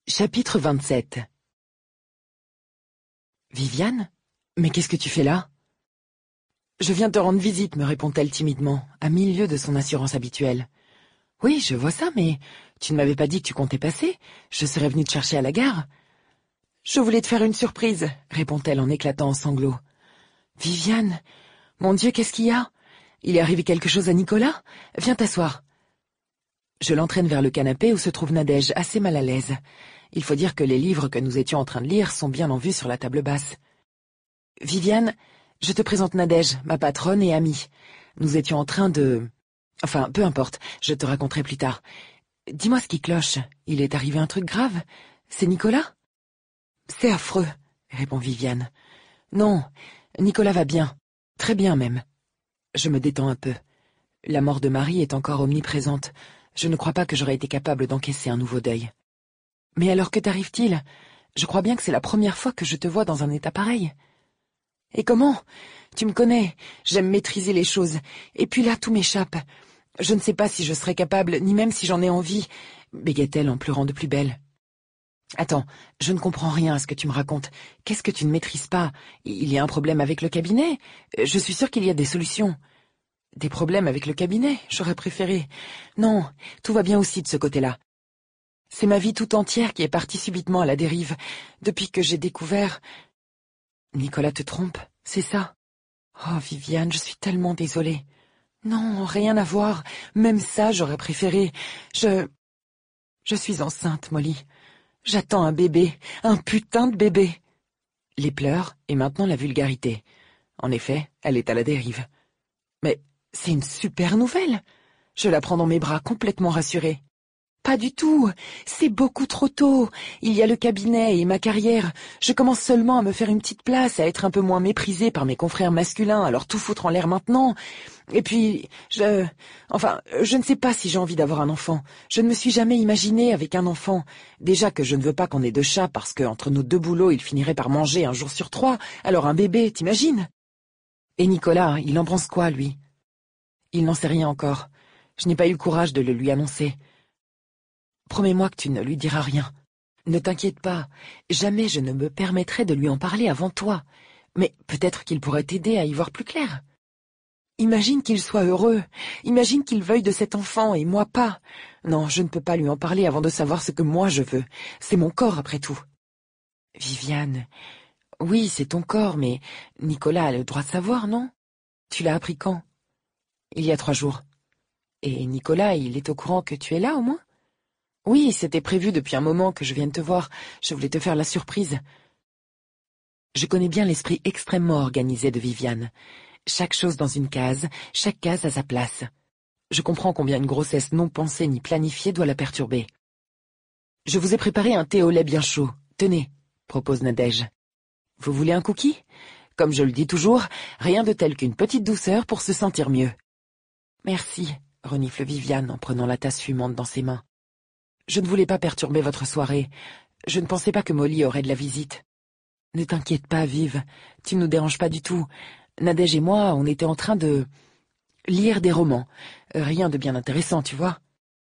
Chapitre 27. Viviane? Mais qu'est-ce que tu fais là? Je viens te rendre visite, me répond-elle timidement, à 1000 lieues de son assurance habituelle. Oui, je vois ça, mais tu ne m'avais pas dit que tu comptais passer. Je serais venue te chercher à la gare. Je voulais te faire une surprise, répond-elle en éclatant en sanglots. Viviane, mon Dieu, qu'est-ce qu'il y a? Il est arrivé quelque chose à Nicolas? Viens t'asseoir. Je l'entraîne vers le canapé où se trouve Nadège, assez mal à l'aise. Il faut dire que les livres que nous étions en train de lire sont bien en vue sur la table basse. Viviane, je te présente Nadège, ma patronne et amie. Nous étions en train de... Enfin, peu importe, je te raconterai plus tard. Dis-moi ce qui cloche. Il est arrivé un truc grave? C'est Nicolas? C'est affreux, répond Viviane. Non, Nicolas va bien. Très bien même. Je me détends un peu. La mort de Marie est encore omniprésente. Je ne crois pas que j'aurais été capable d'encaisser un nouveau deuil. Mais alors que t'arrive-t-il? Je crois bien que c'est la première fois que je te vois dans un état pareil. Et comment? Tu me connais, j'aime maîtriser les choses. Et puis là, tout m'échappe. Je ne sais pas si je serais capable, ni même si j'en ai envie, bégait-elle en pleurant de plus belle. Attends, je ne comprends rien à ce que tu me racontes. Qu'est-ce que tu ne maîtrises pas? Il y a un problème avec le cabinet? Je suis sûre qu'il y a des solutions. Des problèmes avec le cabinet? J'aurais préféré. Non, tout va bien aussi de ce côté-là. C'est ma vie tout entière qui est partie subitement à la dérive, depuis que j'ai découvert... Nicolas te trompe, c'est ça? Oh, Viviane, je suis tellement désolée. Non, rien à voir. Même ça, j'aurais préféré. Je suis enceinte, Molly. J'attends un bébé, un putain de bébé. Les pleurs et maintenant la vulgarité. En effet, elle est à la dérive. Mais c'est une super nouvelle. Je la prends dans mes bras complètement rassurée. Pas du tout, c'est beaucoup trop tôt. Il y a le cabinet et ma carrière. Je commence seulement à me faire une petite place, à être un peu moins méprisée par mes confrères masculins, alors tout foutre en l'air maintenant. Et puis, je ne sais pas si j'ai envie d'avoir un enfant. Je ne me suis jamais imaginée avec un enfant. Déjà que je ne veux pas qu'on ait de chat parce que entre nos deux boulots, il finirait par manger un jour sur 3. Alors un bébé, t'imagines? Et Nicolas, il en pense quoi, lui? Il n'en sait rien encore. Je n'ai pas eu le courage de le lui annoncer. Promets-moi que tu ne lui diras rien. Ne t'inquiète pas, jamais je ne me permettrai de lui en parler avant toi. Mais peut-être qu'il pourrait t'aider à y voir plus clair. Imagine qu'il soit heureux, imagine qu'il veuille de cet enfant et moi pas. Non, je ne peux pas lui en parler avant de savoir ce que moi je veux. C'est mon corps après tout. Viviane, oui, c'est ton corps, mais Nicolas a le droit de savoir, non? Tu l'as appris quand? Il y a 3 jours. Et Nicolas, il est au courant que tu es là, au moins? Oui, c'était prévu depuis un moment que je vienne te voir. Je voulais te faire la surprise. Je connais bien l'esprit extrêmement organisé de Viviane. Chaque chose dans une case, chaque case à sa place. Je comprends combien une grossesse non pensée ni planifiée doit la perturber. Je vous ai préparé un thé au lait bien chaud. Tenez, propose Nadège. Vous voulez un cookie? Comme je le dis toujours, rien de tel qu'une petite douceur pour se sentir mieux. Merci, renifle Viviane en prenant la tasse fumante dans ses mains. Je ne voulais pas perturber votre soirée. Je ne pensais pas que Molly aurait de la visite. Ne t'inquiète pas, Vive. Tu ne nous déranges pas du tout. Nadège et moi, on était en train de... lire des romans. Rien de bien intéressant, tu vois.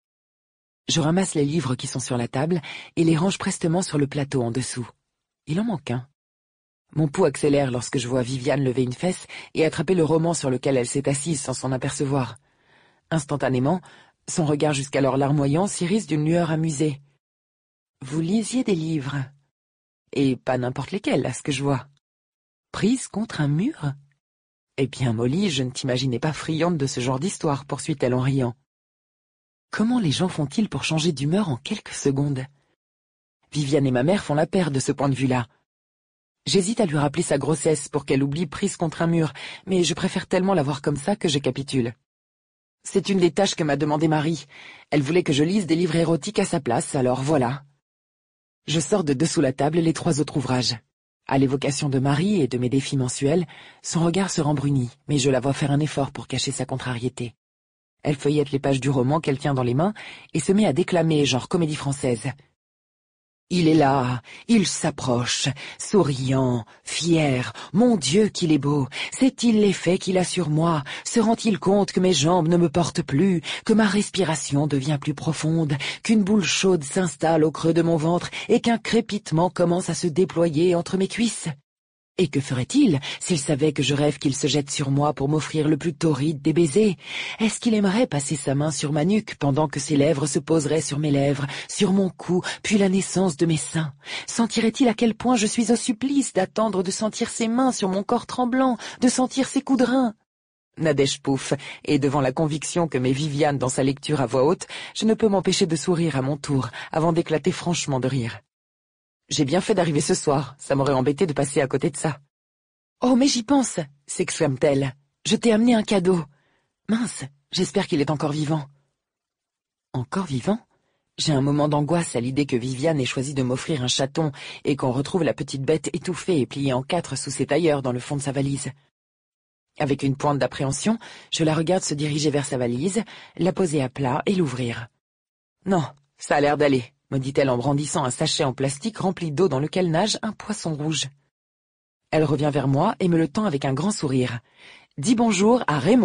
Je ramasse les livres qui sont sur la table et les range prestement sur le plateau en dessous. Il en manque un. Mon pouls accélère lorsque je vois Viviane lever une fesse et attraper le roman sur lequel elle s'est assise sans s'en apercevoir. Instantanément, son regard jusqu'alors larmoyant s'irise d'une lueur amusée. Vous lisiez des livres. Et pas n'importe lesquels, à ce que je vois. Prise contre un mur? Eh bien, Molly, je ne t'imaginais pas friande de ce genre d'histoire, poursuit-elle en riant. Comment les gens font-ils pour changer d'humeur en quelques secondes? Viviane et ma mère font la paire de ce point de vue-là. J'hésite à lui rappeler sa grossesse pour qu'elle oublie Prise contre un mur, mais je préfère tellement la voir comme ça que je capitule. C'est une des tâches que m'a demandé Marie. Elle voulait que je lise des livres érotiques à sa place, alors voilà. Je sors de dessous la table les 3 autres ouvrages. À l'évocation de Marie et de mes défis mensuels, son regard se rembrunit, mais je la vois faire un effort pour cacher sa contrariété. Elle feuillette les pages du roman qu'elle tient dans les mains et se met à déclamer, genre comédie française. Il est là, il s'approche, souriant, fier. Mon Dieu qu'il est beau! Sait-il l'effet qu'il a sur moi? Se rend-il compte que mes jambes ne me portent plus, que ma respiration devient plus profonde, qu'une boule chaude s'installe au creux de mon ventre et qu'un crépitement commence à se déployer entre mes cuisses? Et que ferait-il s'il savait que je rêve qu'il se jette sur moi pour m'offrir le plus torride des baisers? Est-ce qu'il aimerait passer sa main sur ma nuque pendant que ses lèvres se poseraient sur mes lèvres, sur mon cou, puis la naissance de mes seins? Sentirait-il à quel point je suis au supplice d'attendre de sentir ses mains sur mon corps tremblant, de sentir ses coups de rein? Nadège pouffe, et devant la conviction que met Viviane dans sa lecture à voix haute, je ne peux m'empêcher de sourire à mon tour, avant d'éclater franchement de rire. J'ai bien fait d'arriver ce soir, ça m'aurait embêté de passer à côté de ça. « Oh, mais j'y pense !» s'exclame-t-elle. « Je t'ai amené un cadeau. Mince, j'espère qu'il est encore vivant. » Encore vivant? J'ai un moment d'angoisse à l'idée que Viviane ait choisi de m'offrir un chaton et qu'on retrouve la petite bête étouffée et pliée en 4 sous ses tailleurs dans le fond de sa valise. Avec une pointe d'appréhension, je la regarde se diriger vers sa valise, la poser à plat et l'ouvrir. « Non, ça a l'air d'aller. » me dit-elle en brandissant un sachet en plastique rempli d'eau dans lequel nage un poisson rouge. Elle revient vers moi et me le tend avec un grand sourire. « Dis bonjour à Raymond. »